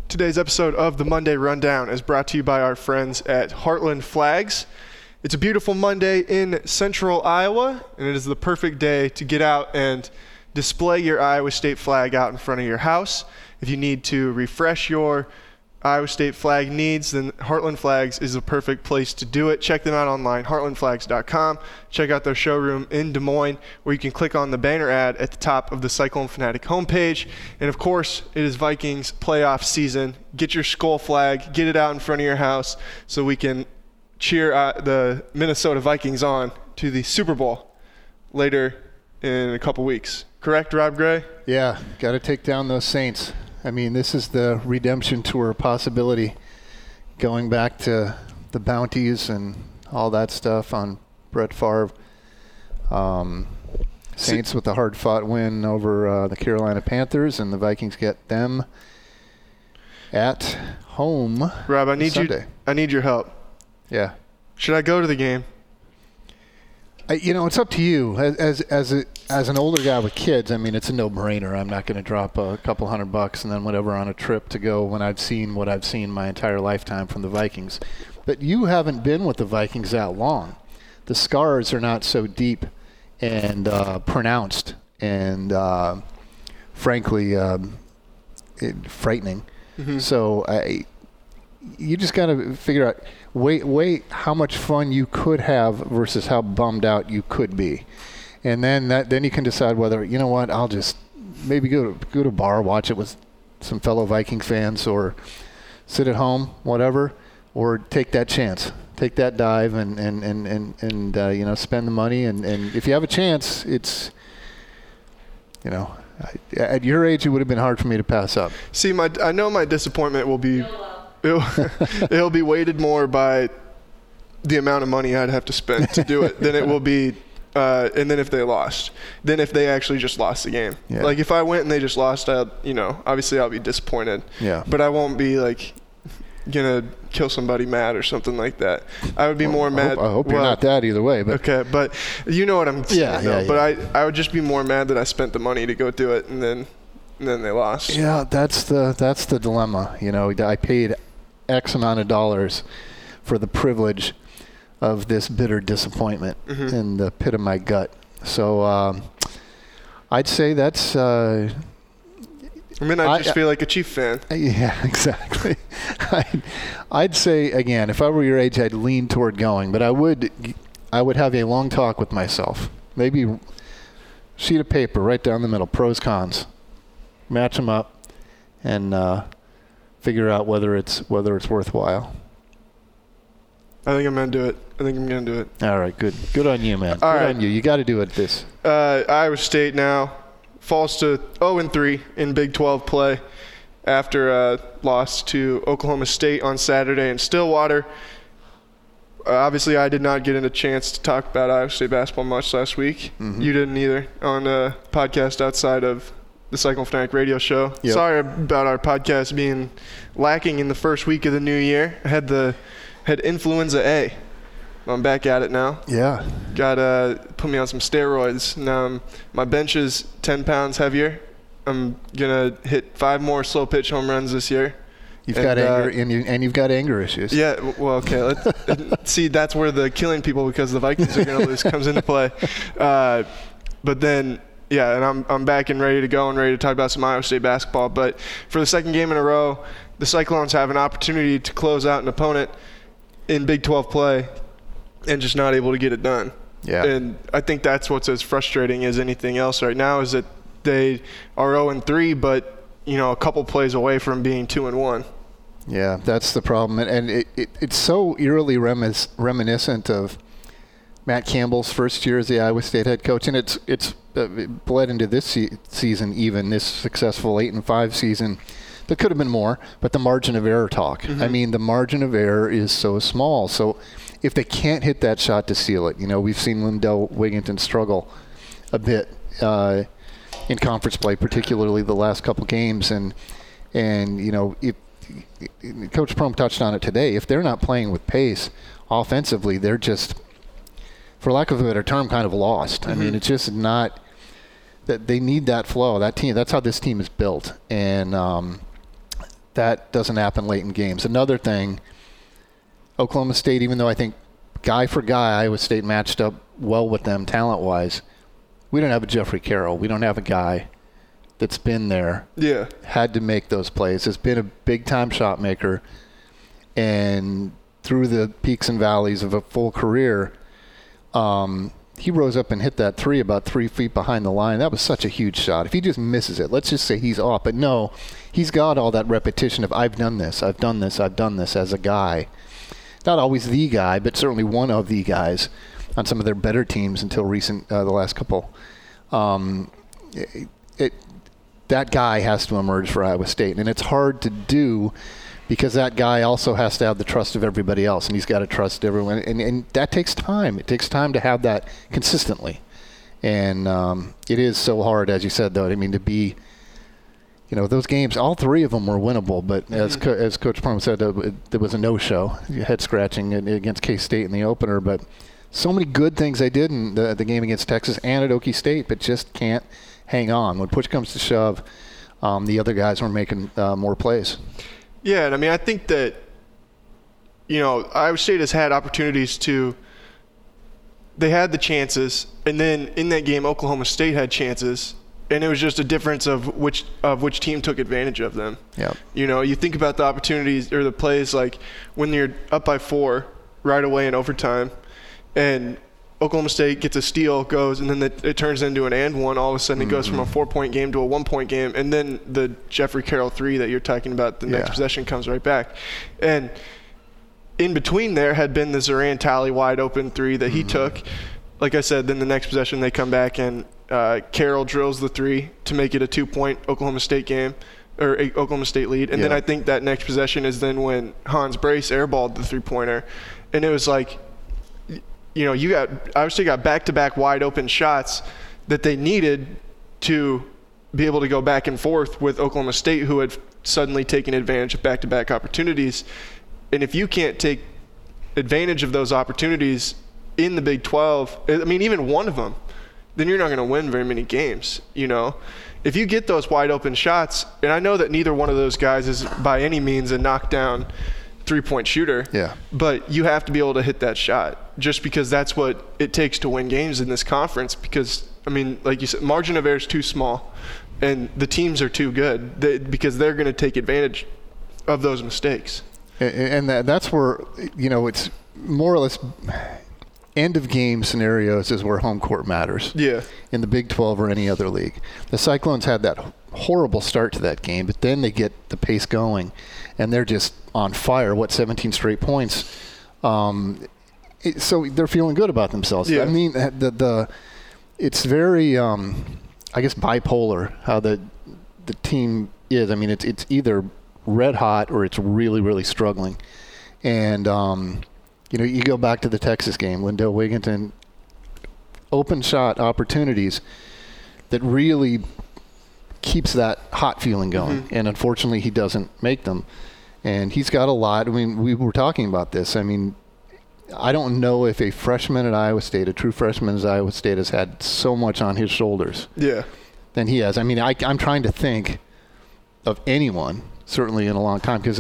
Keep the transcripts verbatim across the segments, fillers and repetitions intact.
Today's episode of the Monday Rundown is brought to you by our friends at Heartland Flags. It's a beautiful Monday in central Iowa, and it is the perfect day to get out and display your Iowa State flag out in front of your house. If you need to refresh your Iowa State flag needs, then Heartland Flags is the perfect place to do it. Check them out online, heartland flags dot com. Check out their showroom in Des Moines, where you can click on the banner ad at the top of the Cyclone Fanatic homepage. And of course, it is Vikings playoff season. Get your skull flag, get it out in front of your house so we can cheer uh, the Minnesota Vikings on to the Super Bowl later in a couple weeks. Correct, Rob Gray? Yeah, got to take down those Saints. I mean, this is the redemption tour possibility, going back to the bounties and all that stuff on Brett Favre. Um, Saints with a hard-fought win over uh, the Carolina Panthers, and the Vikings get them at home. Rob, I need Sunday. you. I need your help. Yeah. Should I go to the game? I, you know, it's up to you. As as as, a, as an older guy with kids, I mean, it's a no-brainer. I'm not going to drop a couple hundred bucks and then whatever on a trip to go when I've seen what I've seen my entire lifetime from the Vikings. But you haven't been with the Vikings that long. The scars are not so deep and uh, pronounced and, uh, frankly, um, it, frightening. Mm-hmm. So I, you just got to figure out. Wait, wait! How much fun you could have versus how bummed out you could be, and then that then you can decide whether, you know what, I'll just maybe go to go to a bar, watch it with some fellow Viking fans, or sit at home, whatever, or take that chance, take that dive, and and and and, and uh, you know, spend the money, and, and if you have a chance, it's, you know, at your age it would have been hard for me to pass up. See, my I know my disappointment will be. It'll, it'll be weighted more by the amount of money I'd have to spend to do it than it will be, uh, and then if they lost, then if they actually just lost the game. Yeah. Like if I went and they just lost, I'll, you know, obviously I'll be disappointed. Yeah. But I won't be like gonna kill somebody mad or something like that. I would be well, more I mad. Hope, I hope well, you're not that either way. But okay, but you know what I'm saying. Yeah, though. yeah, yeah. But I, I would just be more mad that I spent the money to go do it and then, and then they lost. Yeah, that's the that's the dilemma. You know, I paid X amount of dollars for the privilege of this bitter disappointment mm-hmm. in the pit of my gut. So um, I'd say that's. Uh, I mean, I just I, feel like a Chief fan. Yeah, exactly. I'd, I'd say again, if I were your age, I'd lean toward going, but I would, I would have a long talk with myself. Maybe sheet of paper right down the middle, pros, cons, match them up, and. Uh, figure out whether it's whether it's worthwhile. I think I'm going to do it. I think I'm going to do it. All right, good. Good on you, man. All good right. on you. You got to do it this. Uh, Iowa State now falls to oh and three in Big twelve play after a loss to Oklahoma State on Saturday in Stillwater. Uh, obviously, I did not get a chance to talk about Iowa State basketball much last week. Mm-hmm. You didn't either on a podcast outside of the Cyclone Fanatic radio show. Yep. Sorry about our podcast being lacking in the first week of the new year. I had the had influenza A. I'm back at it now. Yeah. Got uh put me on some steroids. Now I'm, my bench is ten pounds heavier. I'm gonna hit five more slow pitch home runs this year. You've and, got anger uh, and, you, and you've got anger issues. Yeah. Well, okay. Let's see. That's where the killing people because the Vikings are gonna lose comes into play. Uh, but then. Yeah, and I'm I'm back and ready to go and ready to talk about some Iowa State basketball. But for the second game in a row, the Cyclones have an opportunity to close out an opponent in Big twelve play and just not able to get it done. Yeah. And I think that's what's as frustrating as anything else right now is that they are oh and three, but, you know, a couple plays away from being two and one. Yeah, that's the problem. And, and it, it, it's so eerily remis- reminiscent of Matt Campbell's first year as the Iowa State head coach, and it's it's uh, it bled into this se- season, even this successful eight and five season. There could have been more, but the margin of error talk. Mm-hmm. I mean, the margin of error is so small. So if they can't hit that shot to seal it, you know, we've seen Lindell Wigginton struggle a bit uh, in conference play, particularly the last couple games, and and you know, if Coach Prohm touched on it today, if they're not playing with pace offensively, they're just, for lack of a better term, kind of lost. Mm-hmm. I mean, it's just not that they need that flow. That team, that's how this team is built. And um, that doesn't happen late in games. Another thing, Oklahoma State, even though I think guy for guy, Iowa State matched up well with them talent-wise, we don't have a Jeffrey Carroll. We don't have a guy that's been there, yeah, had to make those plays, has been a big-time shot maker, and through the peaks and valleys of a full career, um, he rose up and hit that three about three feet behind the line. That was such a huge shot. If he just misses it, let's just say he's off. But no, he's got all that repetition of I've done this, I've done this, I've done this as a guy. Not always the guy, but certainly one of the guys on some of their better teams until recent, uh, the last couple. Um, it, it, that guy has to emerge for Iowa State, and it's hard to do because that guy also has to have the trust of everybody else, and he's got to trust everyone, and, and that takes time. It takes time to have that consistently, and um, it is so hard, as you said, though. I mean, to be, you know, those games, all three of them were winnable, but mm-hmm. as Co- as Coach Plum said, uh, there was a no-show, head-scratching against K-State in the opener, but so many good things they did in the, the game against Texas and at Okie State, but just can't hang on. When push comes to shove, um, the other guys were making uh, more plays. Yeah, and I mean, I think that, you know, Iowa State has had opportunities to – they had the chances, and then in that game, Oklahoma State had chances, and it was just a difference of which of which team took advantage of them. Yeah. You know, you think about the opportunities or the plays like when you're up by four right away in overtime, and Oklahoma State gets a steal, goes, and then it, it turns into an and one. All of a sudden, mm-hmm. it goes from a four-point game to a one-point game, and then the Jeffrey Carroll three that you're talking about, the yeah. next possession comes right back. And in between there had been the Zoran Talley wide-open three that he mm-hmm. took. Like I said, then the next possession they come back, and uh, Carroll drills the three to make it a two-point Oklahoma State game, or a Oklahoma State lead. And yeah. then I think that next possession is then when Hans Brace airballed the three-pointer. And it was like – you know, you got Iowa State got back-to-back wide-open shots that they needed to be able to go back and forth with Oklahoma State, who had suddenly taken advantage of back-to-back opportunities. And if you can't take advantage of those opportunities in the Big twelve, I mean, even one of them, then you're not going to win very many games, you know. If you get those wide-open shots, and I know that neither one of those guys is by any means a knockdown three-point shooter, yeah. but you have to be able to hit that shot just because that's what it takes to win games in this conference because, I mean, like you said, margin of error is too small and the teams are too good they, because they're going to take advantage of those mistakes. And, and that, that's where, you know, it's more or less end-of-game scenarios is where home court matters. Yeah. In the Big twelve or any other league. The Cyclones had that horrible start to that game, but then they get the pace going, and they're just on fire. What, seventeen straight points? Um, it, so they're feeling good about themselves. Yeah. I mean, the the it's very, um, I guess, bipolar how the the team is. I mean, it's it's either red hot or it's really really struggling, and um, you know, you go back to the Texas game, Lindell Wigginton, open shot opportunities that really keeps that hot feeling going. Mm-hmm. And unfortunately, he doesn't make them. And he's got a lot. I mean, we were talking about this. I mean, I don't know if a freshman at Iowa State, a true freshman at Iowa State, has had so much on his shoulders yeah. than he has. I mean, I, I'm trying to think of anyone, certainly in a long time, because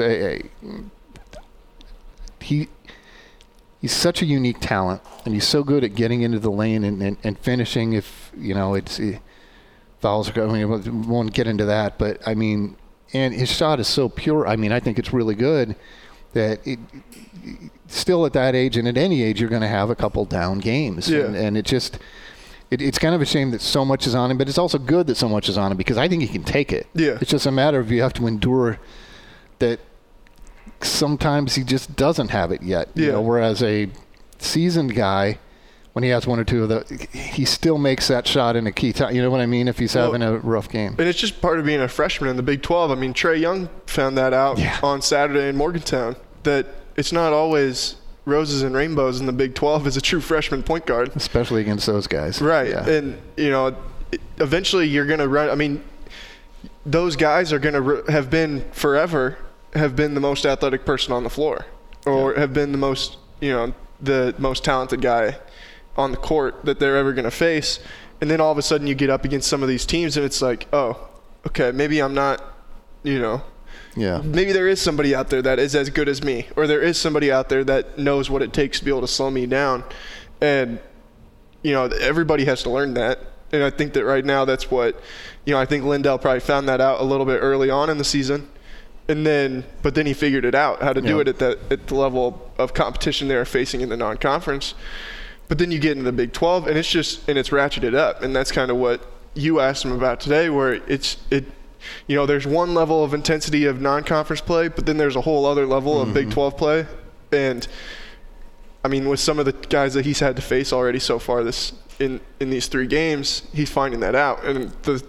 he he's such a unique talent, and he's so good at getting into the lane and, and, and finishing if, you know, it's – fouls are going. I mean, we won't get into that, but I mean, and his shot is so pure. I mean, I think it's really good that it, still at that age and at any age, you're going to have a couple down games. Yeah. And, and it just, it, it's kind of a shame that so much is on him, but it's also good that so much is on him because I think he can take it. Yeah. It's just a matter of you have to endure that sometimes he just doesn't have it yet. Yeah. You know, whereas a seasoned guy, when he has one or two of the, he still makes that shot in a key time. You know what I mean? If he's well, having a rough game. And it's just part of being a freshman in the Big twelve. I mean, Trae Young found that out yeah. on Saturday in Morgantown, that it's not always roses and rainbows in the Big twelve as a true freshman point guard. Especially against those guys. Right. Yeah. And, you know, eventually you're going to run. I mean, those guys are going to re- have been forever, have been the most athletic person on the floor or yeah. have been the most, you know, the most talented guy on the court that they're ever going to face. And then all of a sudden you get up against some of these teams and it's like, oh, okay, maybe I'm not, you know, Yeah. maybe there is somebody out there that is as good as me, or there is somebody out there that knows what it takes to be able to slow me down. And, you know, everybody has to learn that. And I think that right now that's what, you know, I think Lindell probably found that out a little bit early on in the season. And then, but then he figured it out, how to do yeah. it at that at the level of competition they're facing in the non-conference. But then you get into the Big twelve, and it's just, and it's ratcheted up. And that's kind of what you asked him about today, where it's, it, you know, there's one level of intensity of non-conference play, but then there's a whole other level mm-hmm. of Big twelve play. And, I mean, with some of the guys that he's had to face already so far this in, in these three games, he's finding that out. And the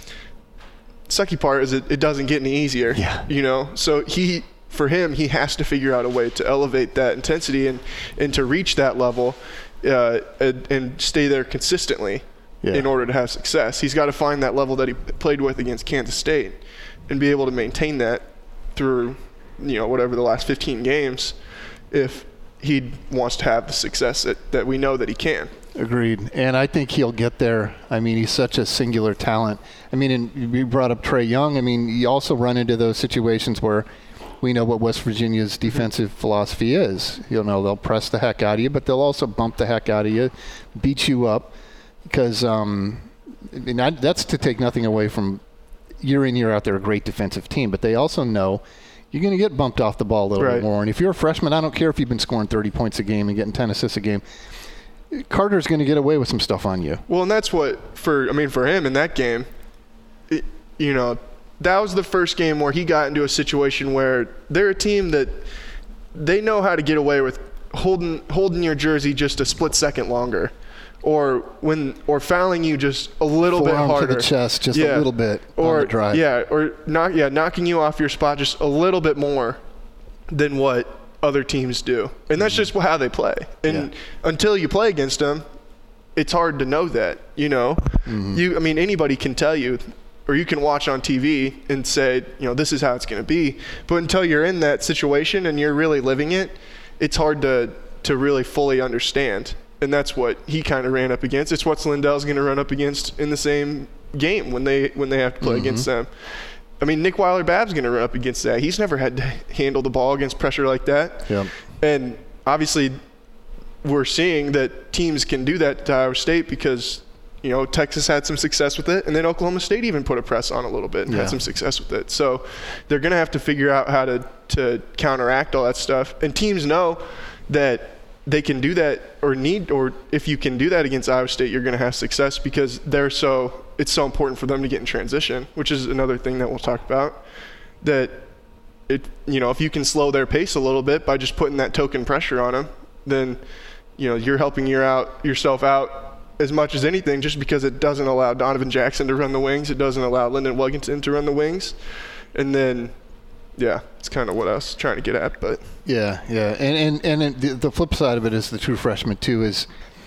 sucky part is it, it doesn't get any easier, yeah. you know? So he, for him, he has to figure out a way to elevate that intensity and, and to reach that level uh, and, and stay there consistently yeah. in order to have success. He's got to find that level that he played with against Kansas State and be able to maintain that through, you know, whatever the last fifteen games if he wants to have the success that, that we know that he can. Agreed. And I think he'll get there. I mean, he's such a singular talent. I mean, and you brought up Trae Young. I mean, you also run into those situations where we know what West Virginia's defensive philosophy is. You know, they'll press the heck out of you, but they'll also bump the heck out of you, beat you up. Because um, I mean, I, that's to take nothing away from year in, year out, they're a great defensive team. But they also know you're going to get bumped off the ball a little right. bit more. And if you're a freshman, I don't care if you've been scoring thirty points a game and getting ten assists a game. Carter's going to get away with some stuff on you. Well, and that's what, for I mean, for him in that game, it, you know, that was the first game where he got into a situation where they're a team that they know how to get away with holding holding your jersey just a split second longer, or when or fouling you just a little Forearm bit harder to the chest, just yeah. a little bit or, on the drive. Yeah, or knock yeah knocking you off your spot just a little bit more than what other teams do. And that's just how they play. And yeah. until you play against them, it's hard to know that, you know. Mm-hmm. You I mean anybody can tell you, or you can watch on T V and say, you know, this is how it's going to be. But until you're in that situation and you're really living it, it's hard to to really fully understand. And that's what he kind of ran up against. It's what Lindell's going to run up against in the same game when they when they have to play mm-hmm. against them. I mean, Nick Weiler-Babb's going to run up against that. He's never had to handle the ball against pressure like that. Yep. And obviously we're seeing that teams can do that to Iowa State because, you know, Texas had some success with it, and then Oklahoma State even put a press on a little bit and yeah. had some success with it. So they're going to have to figure out how to, to counteract all that stuff. And teams know that they can do that or need, or if you can do that against Iowa State, you're going to have success because they're so, it's so important for them to get in transition, which is another thing that we'll talk about. That it, you know, if you can slow their pace a little bit by just putting that token pressure on them, then, you know, you're helping your out yourself out as much as anything, just because it doesn't allow Donovan Jackson to run the wings. It doesn't allow Lyndon Wigginton to run the wings. And then, yeah, it's kind of what I was trying to get at. But yeah, yeah. And, and, and the, the flip side of it is the true freshman, too, is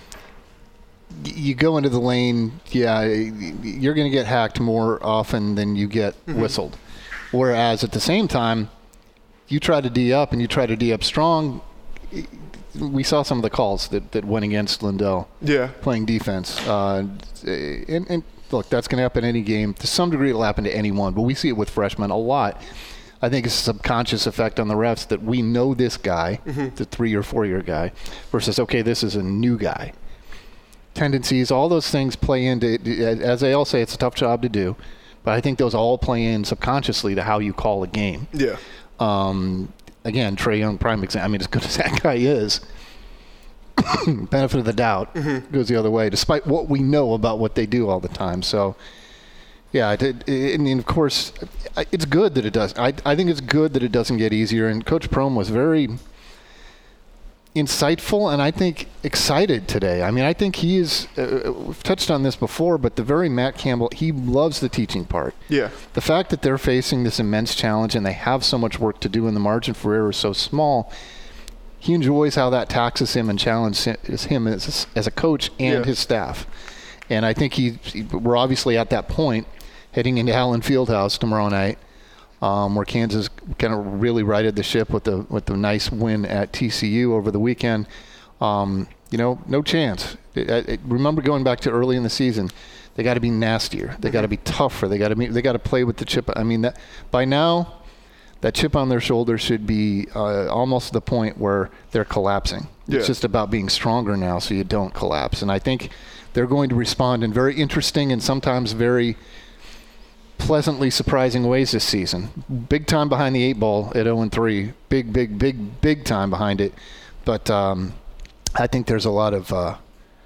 you go into the lane, yeah, you're going to get hacked more often than you get mm-hmm. whistled. Whereas at the same time, you try to D up and you try to D up strong. We saw some of the calls that, that went against Lindell yeah. playing defense. Uh, and, and look, that's going to happen in any game. To some degree, it'll happen to anyone, but we see it with freshmen a lot. I think it's a subconscious effect on the refs that we know this guy, mm-hmm. the three- or four-year guy, versus, okay, this is a new guy. Tendencies, all those things play into, as they all say, it's a tough job to do, but I think those all play in subconsciously to how you call a game. Yeah. Um, again, Trae Young, prime example. I mean, as good as that guy is, benefit of the doubt mm-hmm. goes the other way, despite what we know about what they do all the time. So, yeah, it, it, I mean, of course, it's good that it does. I, I think it's good that it doesn't get easier. And Coach Prohm was very insightful and I think excited today. I mean, I think he is, uh, we've touched on this before, but the very Matt Campbell, he loves the teaching part. Yeah. The fact that they're facing this immense challenge and they have so much work to do and the margin for error is so small, he enjoys how that taxes him and challenges him as a, as a coach and yeah. his staff. And I think he, we're obviously at that point heading into Allen Fieldhouse tomorrow night, Um, where Kansas kind of really righted the ship with the with the nice win at T C U over the weekend. Um, you know, no chance. It, it, remember going back to early in the season, they got to be nastier. They got to be tougher. They got to be. They got to play with the chip. I mean, that by now, that chip on their shoulder should be uh, almost to the point where they're collapsing. It's yeah. just about being stronger now so you don't collapse. And I think they're going to respond in very interesting and sometimes very pleasantly surprising ways this season. Big time behind the eight ball at oh and three. Big, big, big, big time behind it. But um, I think there's a lot of uh,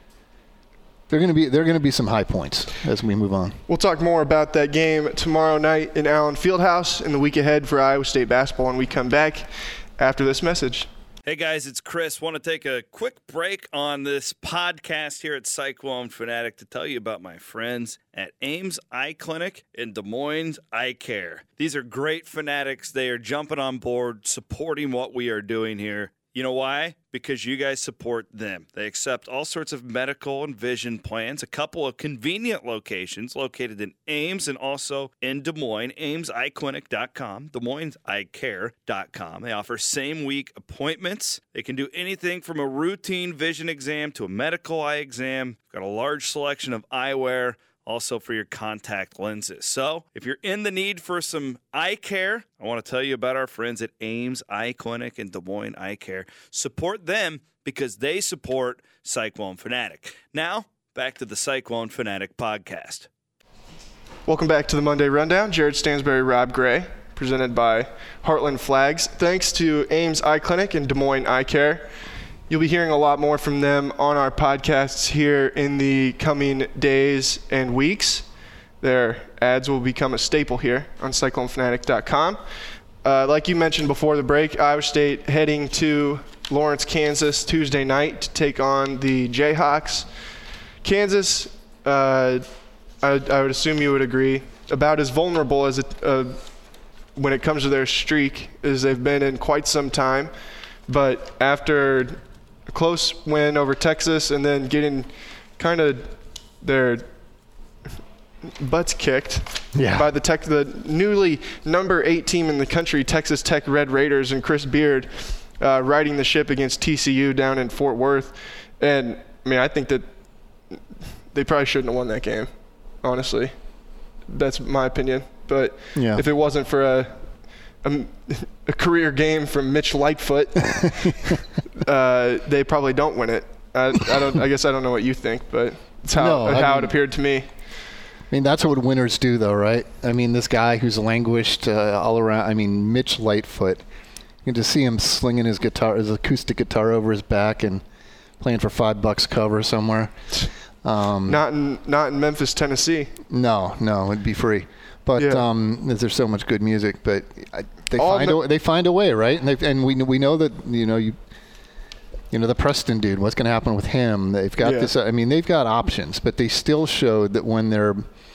They're going to be there are going to be some high points as we move on. We'll talk more about that game tomorrow night in Allen Fieldhouse in the week ahead for Iowa State basketball when we come back after this message. Hey guys, it's Chris. Want to take a quick break on this podcast here at Cyclone Fanatic to tell you about my friends at Ames Eye Clinic in Des Moines Eye Care. These are great fanatics. They are jumping on board, supporting what we are doing here. You know why? Because you guys support them. They accept all sorts of medical and vision plans, a couple of convenient locations located in Ames and also in Des Moines, ames eye clinic dot com, des moines eye care dot com. They offer same-week appointments. They can do anything from a routine vision exam to a medical eye exam. Got a large selection of eyewear, also for your contact lenses. So if you're in the need for some eye care, I want to tell you about our friends at Ames Eye Clinic and Des Moines Eye Care. Support them because they support Cyclone Fanatic. Now, back to the Cyclone Fanatic podcast. Welcome back to the Monday Rundown. Jared Stansberry, Rob Gray, presented by Heartland Flags. Thanks to Ames Eye Clinic and Des Moines Eye Care. You'll be hearing a lot more from them on our podcasts here in the coming days and weeks. Their ads will become a staple here on cyclone fanatic dot com. Uh, like you mentioned before the break, Iowa State heading to Lawrence, Kansas Tuesday night to take on the Jayhawks. Kansas, uh, I, I would assume you would agree, about as vulnerable as it, uh, when it comes to their streak as they've been in quite some time. But after a close win over Texas and then getting kind of their butts kicked yeah. by the tech, the newly number eight team in the country, Texas Tech Red Raiders, and Chris Beard uh, riding the ship against T C U down in Fort Worth. And, I mean, I think that they probably shouldn't have won that game, honestly. That's my opinion. But yeah. if it wasn't for a A, a career game from Mitch Lightfoot, uh, they probably don't win it. I, I don't. I guess I don't know what you think, but it's how no, how mean, it appeared to me. I mean, that's what winners do, though, right? I mean, this guy who's languished uh, all around. I mean, Mitch Lightfoot. You can just see him slinging his guitar, his acoustic guitar over his back, and playing for five bucks cover somewhere. Um, not in not in Memphis, Tennessee. No, no, it'd be free. But yeah. um, there's so much good music, but I, they All find the- a, they find a way, right? And, and we we know that you know you you know the Preston dude. What's going to happen with him? They've got yeah. this. I mean, they've got options, but they still showed that when their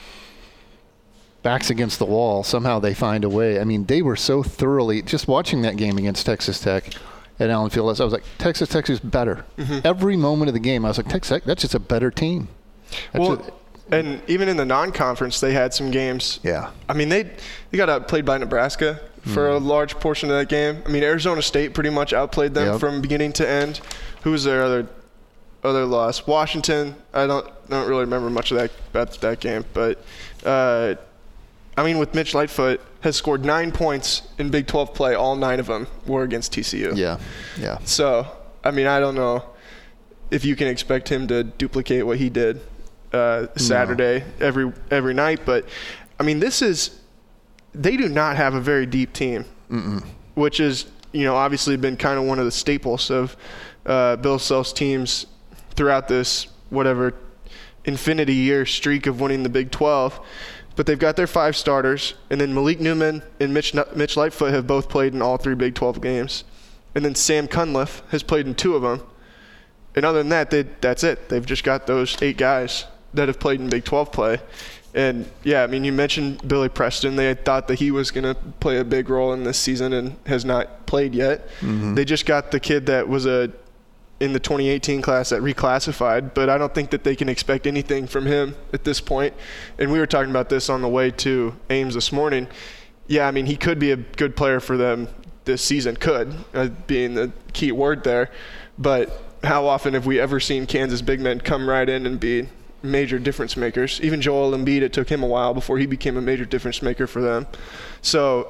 backs against the wall, somehow they find a way. I mean, they were so thoroughly just watching that game against Texas Tech at Allen Fieldhouse. I was like, Texas Tech is better. Mm-hmm. Every moment of the game, I was like, Texas Tech, that's just a better team. That's well. just, And even in the non-conference, they had some games. Yeah. I mean, they they got outplayed by Nebraska for mm. a large portion of that game. I mean, Arizona State pretty much outplayed them yep. from beginning to end. Who was their other other loss? Washington. I don't don't really remember much of that about that game, but uh, I mean, with Mitch Lightfoot has scored nine points in Big twelve play. All nine of them were against T C U. Yeah. Yeah. So I mean, I don't know if you can expect him to duplicate what he did Uh, Saturday no. every every night, but I mean, this is they do not have a very deep team, Mm-mm. which is you know obviously been kind of one of the staples of uh, Bill Self's teams throughout this whatever infinity year streak of winning the Big twelve. But they've got their five starters, and then Malik Newman and Mitch Mitch Lightfoot have both played in all three Big twelve games, and then Sam Cunliffe has played in two of them. And other than that, they, that's it. They've just got those eight guys that have played in Big twelve play. And, yeah, I mean, you mentioned Billy Preston. They had thought that he was going to play a big role in this season and has not played yet. Mm-hmm. They just got the kid that was a in the twenty eighteen class that reclassified, but I don't think that they can expect anything from him at this point. And we were talking about this on the way to Ames this morning. Yeah, I mean, he could be a good player for them this season, could, uh, being the key word there. But how often have we ever seen Kansas big men come right in and be major difference makers? Even Joel Embiid, it took him a while before he became a major difference maker for them. So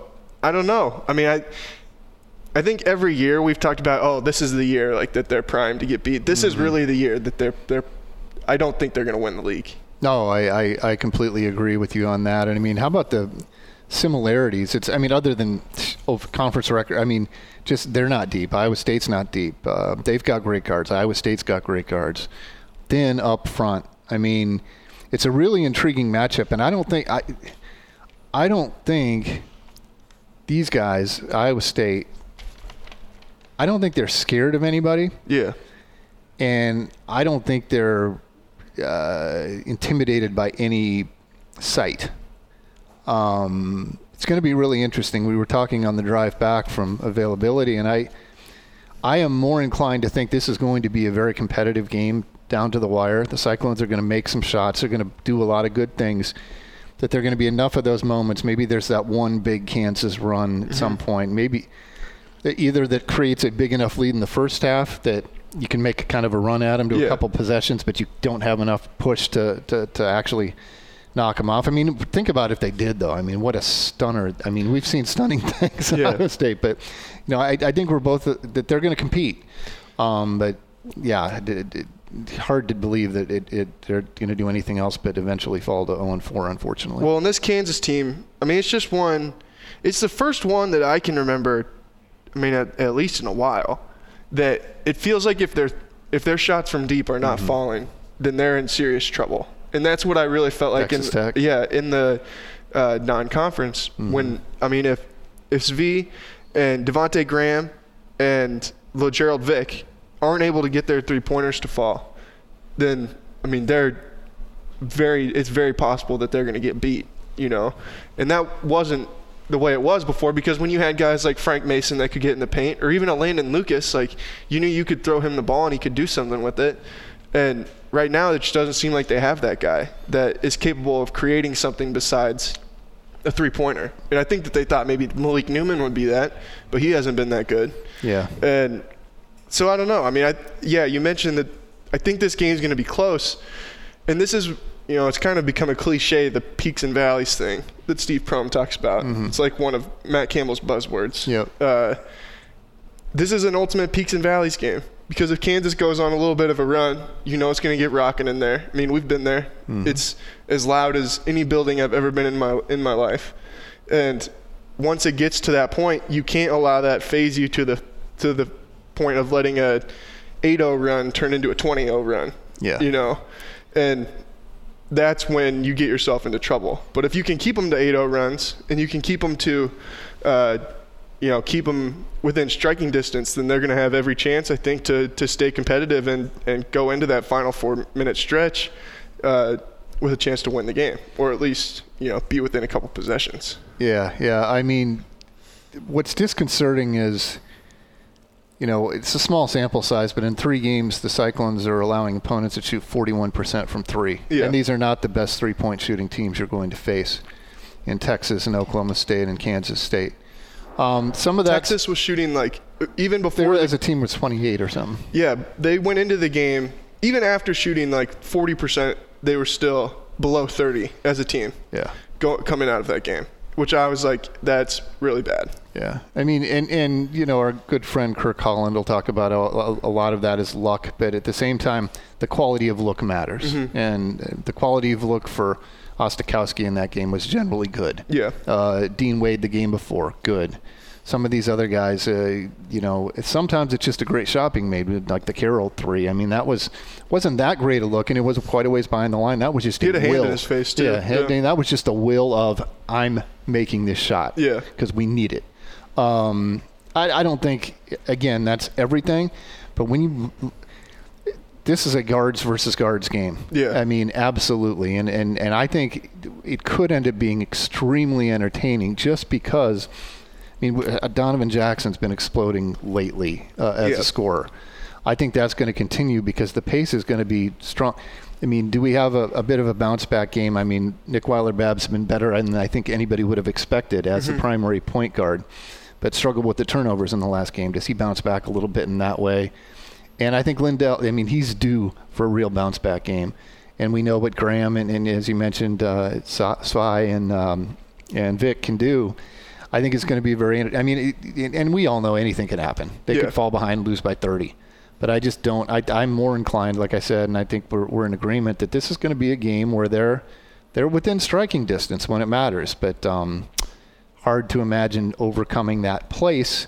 I don't know. I mean, I I think every year we've talked about, oh, this is the year like that they're primed to get beat. This mm-hmm. is really the year that they're they're. I don't think they're going to win the league. No, I, I, I completely agree with you on that. And I mean, how about the similarities? It's I mean, other than oh, conference record, I mean, just they're not deep. Iowa State's not deep. Uh, they've got great guards. Iowa State's got great guards. Then up front, I mean, it's a really intriguing matchup. And I don't think I I don't think these guys, Iowa State, I don't think they're scared of anybody. Yeah. And I don't think they're uh, intimidated by any sight. Um, it's going to be really interesting. We were talking on the drive back from availability, and I, I am more inclined to think this is going to be a very competitive game down to the wire. The Cyclones are going to make some shots. They're going to do a lot of good things. That there are going to be enough of those moments. Maybe there's that one big Kansas run at mm-hmm. some point. Maybe either that creates a big enough lead in the first half that you can make kind of a run at them to yeah. a couple possessions, but you don't have enough push to, to, to actually knock them off. I mean, think about if they did, though. I mean, what a stunner. I mean, we've seen stunning things at yeah. Iowa State, but, you know, I, I think we're both uh, that they're going to compete. Um, but, yeah, it, it, it, hard to believe that it, it they're going to do anything else but eventually fall to oh and four, unfortunately. Well, in this Kansas team, I mean, it's just one – it's the first one that I can remember, I mean, at, at least in a while, that it feels like if their if their shots from deep are not mm-hmm. falling, then they're in serious trouble. And that's what I really felt like Texas in Tech. yeah in the uh, non-conference mm-hmm. when I mean if if Svi and Devontae Graham and LeGerald Vick aren't able to get their three pointers to fall, then I mean they're very it's very possible that they're going to get beat, you know, and that wasn't the way it was before, because when you had guys like Frank Mason that could get in the paint, or even a Landon Lucas, like you knew you could throw him the ball and he could do something with it. And right now it just doesn't seem like they have that guy that is capable of creating something besides a three-pointer. And I think that they thought maybe Malik Newman would be that, but he hasn't been that good. Yeah. And so I don't know. I mean, I yeah, you mentioned that I think this game's going to be close. And this is, you know, it's kind of become a cliche, the peaks and valleys thing that Steve Prohm talks about. Mm-hmm. It's like one of Matt Campbell's buzzwords. Yep. Uh, this is an ultimate peaks and valleys game, because if Kansas goes on a little bit of a run, you know it's going to get rocking in there. I mean, we've been there. Mm-hmm. It's as loud as any building I've ever been in my in my life. And once it gets to that point, you can't allow that phase you to the to the point of letting a eight oh run turn into a twenty oh run. Yeah. You know, and that's when you get yourself into trouble. But if you can keep them to eight oh runs, and you can keep them to, uh, you know, keep them within striking distance, then they're going to have every chance, I think, to to stay competitive and, and go into that final four-minute stretch uh, with a chance to win the game, or at least, you know, be within a couple possessions. Yeah, yeah. I mean, what's disconcerting is, you know, it's a small sample size, but in three games, the Cyclones are allowing opponents to shoot forty-one percent from three. Yeah. And these are not the best three-point shooting teams you're going to face in Texas and Oklahoma State and Kansas State. Um, some of that Texas was shooting like even before they, as a team was twenty-eight or something. Yeah, they went into the game even after shooting like forty percent. They were still below thirty as a team. Yeah, go, coming out of that game, which I was like, that's really bad. Yeah, I mean, and and you know, our good friend Kirk Holland will talk about a, a lot of that is luck, but at the same time, the quality of look matters, mm-hmm. and the quality of look for Ostakowski in that game was generally good. Yeah. Uh, Dean Wade the game before, good. Some of these other guys, uh, you know, sometimes it's just a great shot being made, like the Carroll three. I mean, that was wasn't that great a look, and it was quite a ways behind the line. That was just he a had a will. hand in his face too. Yeah, head, yeah. that was just a will of I'm making this shot. Yeah. Because we need it. Um, I, I don't think, again, that's everything, but when you. This is a guards versus guards game. Yeah. I mean, absolutely. And, and, and I think it could end up being extremely entertaining just because, I mean, Donovan Jackson's been exploding lately uh, as yeah. a scorer. I think that's going to continue because the pace is going to be strong. I mean, do we have a, a bit of a bounce-back game? I mean, Nick Weiler-Babb's been better than I think anybody would have expected as mm-hmm. the primary point guard, but struggled with the turnovers in the last game. Does he bounce back a little bit in that way? And I think Lindell, I mean, he's due for a real bounce-back game. And we know what Graham and, and as you mentioned, uh, Sai and um, and Vic can do. I think it's going to be very. I mean, it, it, and we all know anything can happen. They Yeah. could fall behind and lose by thirty. But I just don't. I, I'm more inclined, like I said, and I think we're we're in agreement that this is going to be a game where they're they're within striking distance when it matters. But um, hard to imagine overcoming that place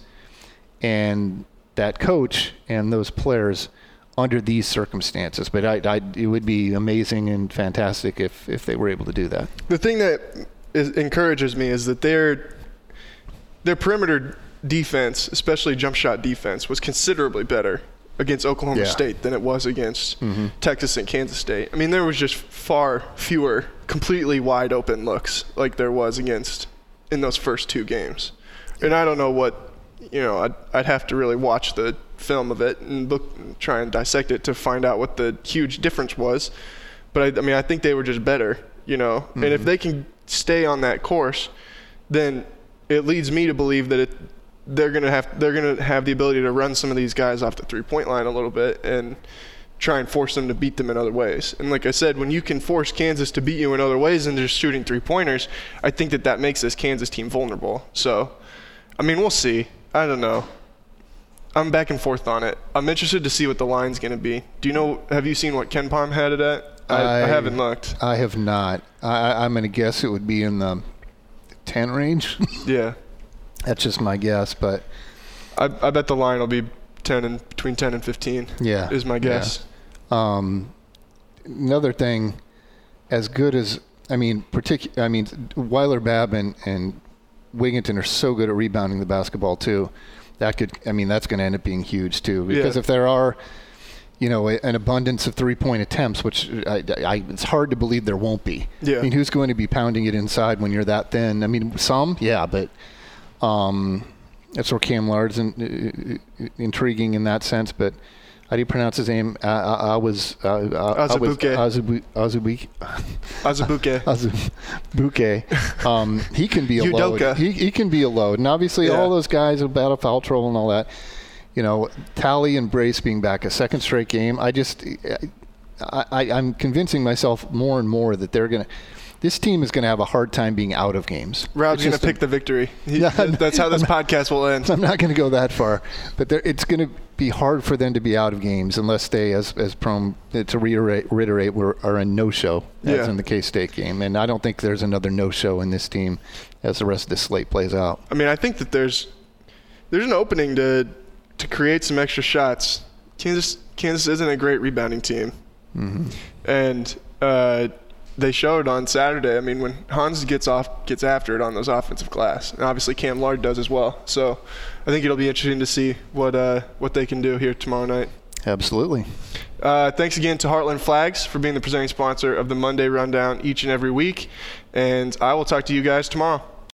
and that coach and those players under these circumstances. But I, I, it would be amazing and fantastic if, if they were able to do that. The thing that is, encourages me is that their their perimeter defense, especially jump shot defense, was considerably better against Oklahoma Yeah. State than it was against Mm-hmm. Texas and Kansas State. I mean, there was just far fewer completely wide open looks like there was against in those first two games. And I don't know what, you know, I'd, I'd have to really watch the film of it and look, try and dissect it to find out what the huge difference was. But I, I mean, I think they were just better, you know. Mm-hmm. And if they can stay on that course, then it leads me to believe that it, they're gonna have they're gonna have the ability to run some of these guys off the three-point line a little bit and try and force them to beat them in other ways. And like I said, when you can force Kansas to beat you in other ways than just shooting three-pointers, I think that that makes this Kansas team vulnerable. So, I mean, we'll see. I don't know. I'm back and forth on it. I'm interested to see what the line's going to be. Do you know, have you seen what Ken Palm had it at? I, I, I haven't looked. I have not. I, I'm going to guess it would be in the ten range. Yeah. That's just my guess, but I, I bet the line will be ten and between ten and fifteen. Yeah, is my guess. Yeah. Um, another thing, as good as I mean, particu- I mean, Weiler Babb and, and Wigginton are so good at rebounding the basketball too. That could, I mean, that's going to end up being huge too. Because Yeah. if there are, you know, a, an abundance of three-point attempts, which I, I, it's hard to believe there won't be. Yeah. I mean, who's going to be pounding it inside when you're that thin? I mean, some, yeah, but. Um, that's where Cam Lard's in, uh, intriguing in that sense. But how do you pronounce his name? I, I, I was uh, Azubuike. Azubuike. Azubuike. Azubuike. Um, he can be a Udoka. load. He, he can be a load. And obviously, Yeah. all those guys with battle foul trouble and all that. You know, Tally and Brace being back a second straight game. I just, I, I, I'm convincing myself more and more that they're going to. This team is going to have a hard time being out of games. Rob's It's going to just a- pick the victory. He, Yeah, that's how this podcast will end. I'm not going to go that far, but there, it's going to be hard for them to be out of games unless they, as as Prom to reiterate, reiterate, were, are a no-show, as Yeah. in the K-State game. And I don't think there's another no-show in this team as the rest of the slate plays out. I mean, I think that there's there's an opening to to create some extra shots. Kansas Kansas isn't a great rebounding team, Mm-hmm. and uh, they showed on Saturday. I mean, when Hans gets off, gets after it on those offensive glass, and obviously Cam Lard does as well. So, I think it'll be interesting to see what uh, what they can do here tomorrow night. Absolutely. Uh, thanks again to Heartland Flags for being the presenting sponsor of the Monday Rundown each and every week, and I will talk to you guys tomorrow.